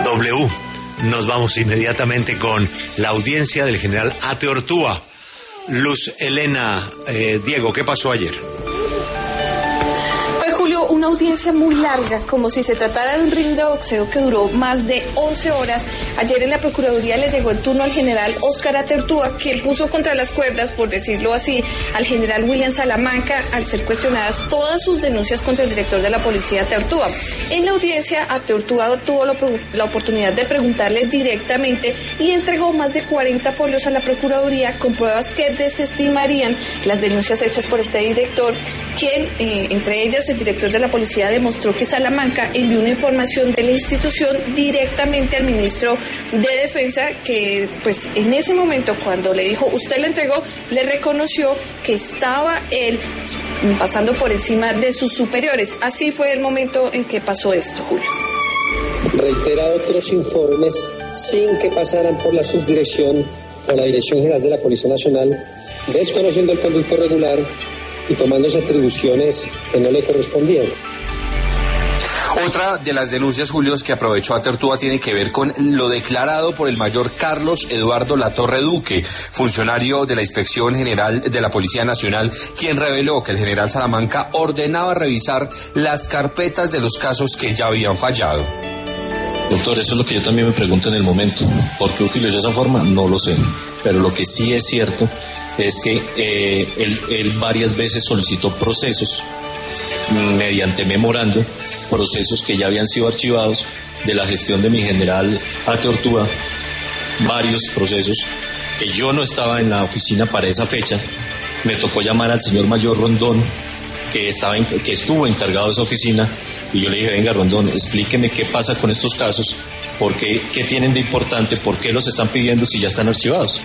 W. Nos vamos inmediatamente con la audiencia del general Ateortúa. Luz Elena, Diego, ¿qué pasó ayer? Una audiencia muy larga, como si se tratara de un ring de boxeo que duró más de 11 horas. Ayer en la Procuraduría le llegó el turno al general Óscar Ateortúa, quien puso contra las cuerdas, por decirlo así, al general William Salamanca al ser cuestionadas todas sus denuncias contra el director de la policía, Ateortúa. En la audiencia, Ateortúa tuvo la oportunidad de preguntarle directamente y entregó más de 40 folios a la Procuraduría con pruebas que desestimarían las denuncias hechas por este director, quien, entre ellas el director de la policía, demostró que Salamanca envió una información de la institución directamente al ministro de Defensa, que pues en ese momento cuando le dijo usted le entregó, le reconoció que estaba él pasando por encima de sus superiores. Así fue el momento en que pasó esto, Julio. Reitera otros informes sin que pasaran por la subdirección o la Dirección General de la Policía Nacional, desconociendo el conducto regular y tomándose atribuciones que no le correspondían. Otra de las denuncias, Julio, que aprovechó Ateortúa tiene que ver con lo declarado por el mayor Carlos Eduardo Latorre Duque, funcionario de la Inspección General de la Policía Nacional, quien reveló que el general Salamanca ordenaba revisar las carpetas de los casos que ya habían fallado. Doctor, eso es lo que yo también me pregunto en el momento. ¿Por qué utilizó esa forma? No lo sé. Pero lo que sí es cierto es que él varias veces solicitó procesos mediante memorando, procesos que ya habían sido archivados de la gestión de mi general Ateortúa, varios procesos que yo no estaba en la oficina para esa fecha. Me tocó llamar al señor mayor Rondón, que estuvo encargado de esa oficina, y yo le dije, venga Rondón, explíqueme qué pasa con estos casos, qué tienen de importante, por qué los están pidiendo si ya están archivados.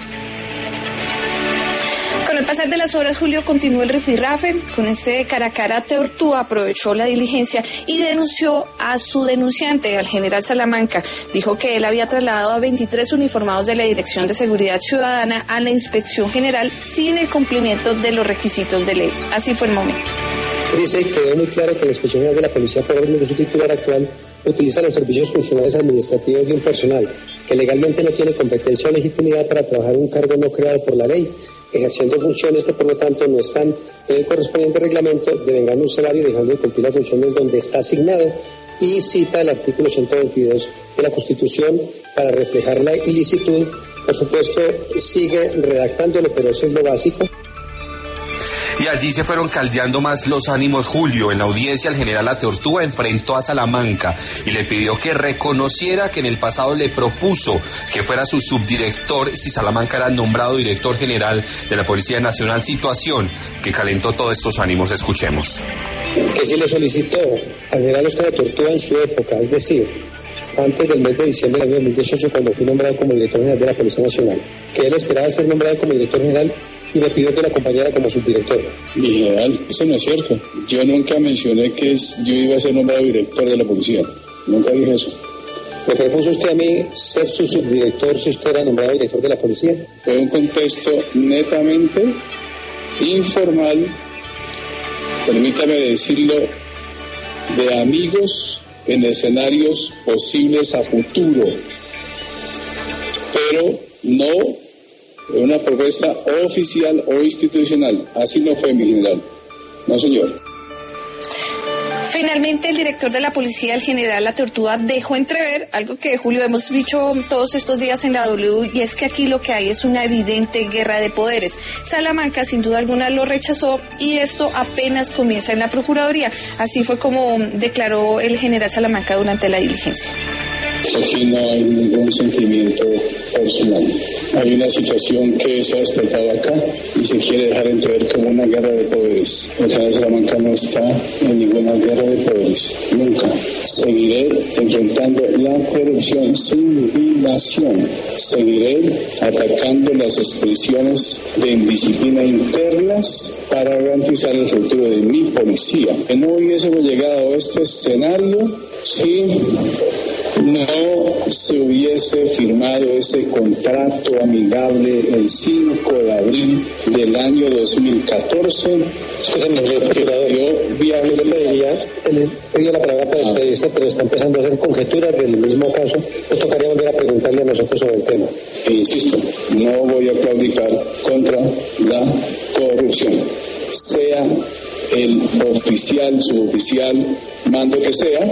Con el pasar de las horas, Julio, continuó el rifirrafe. Con este cara a cara, Ateortúa aprovechó la diligencia y denunció a su denunciante, al general Salamanca. Dijo que él había trasladado a 23 uniformados de la Dirección de Seguridad Ciudadana a la Inspección General sin el cumplimiento de los requisitos de ley. Así fue el momento. Dice que quedó muy claro que la Inspección General de la Policía, por orden de su titular actual, utiliza los servicios funcionales administrativos de un personal que legalmente no tiene competencia o legitimidad para trabajar un cargo no creado por la ley, ejerciendo funciones que por lo tanto no están en el correspondiente reglamento, devengando un salario y dejando de cumplir las funciones donde está asignado, y cita el artículo 122 de la Constitución para reflejar la ilicitud. Por supuesto, sigue redactándolo, pero eso es lo básico. Y allí se fueron caldeando más los ánimos, Julio. En la audiencia, el general Ateortúa enfrentó a Salamanca y le pidió que reconociera que en el pasado le propuso que fuera su subdirector si Salamanca era nombrado director general de la Policía Nacional, situación que calentó todos estos ánimos. Escuchemos. Que si le solicitó al general Óscar Ateortúa en su época, es decir, antes del mes de diciembre del año 2018, cuando fui nombrado como director general de la Policía Nacional, que él esperaba ser nombrado como director general y me pidió que lo acompañara como subdirector. Mi general, eso no es cierto. Yo nunca mencioné que yo iba a ser nombrado director de la policía. Nunca dije eso. ¿Me propuso usted a mí ser su subdirector si usted era nombrado director de la policía? Fue un contexto netamente informal, permítame decirlo, de amigos en escenarios posibles a futuro, pero no una propuesta oficial o institucional. Así no fue, mi general. No, señor. Finalmente, el director de la policía, el general Ateortúa, dejó entrever algo que, Julio, hemos dicho todos estos días en la W, y es que aquí lo que hay es una evidente guerra de poderes. Salamanca, sin duda alguna, lo rechazó y esto apenas comienza en la Procuraduría. Así fue como declaró el general Salamanca durante la diligencia. Aquí no hay ningún sentimiento personal. Hay una situación que se ha despertado acá y se quiere dejar entrever como una guerra de poderes. El general Salamanca no está en ninguna guerra de poderes. Nunca. Seguiré enfrentando la corrupción sin dilación. Seguiré atacando las expresiones de indisciplina internas para garantizar el futuro de mi policía. Que no hubiésemos llegado a este escenario sin no se hubiese firmado ese contrato amigable el 5 de abril del año 2014, él pidió la palabra para despedirse, pero está empezando a hacer conjeturas del mismo caso. Nos tocaría volver a preguntarle a nosotros sobre el tema. E insisto, no voy a claudicar contra la corrupción, sea el oficial, suboficial, mando que sea.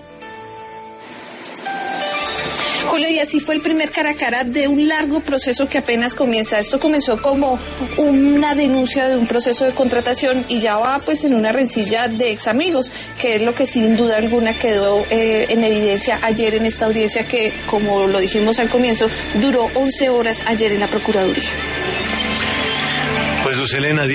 Julio, y así fue el primer cara a cara de un largo proceso que apenas comienza. Esto comenzó como una denuncia de un proceso de contratación y ya va pues en una rencilla de ex amigos, que es lo que sin duda alguna quedó en evidencia ayer en esta audiencia que, como lo dijimos al comienzo, duró 11 horas ayer en la Procuraduría. Pues Luz Helena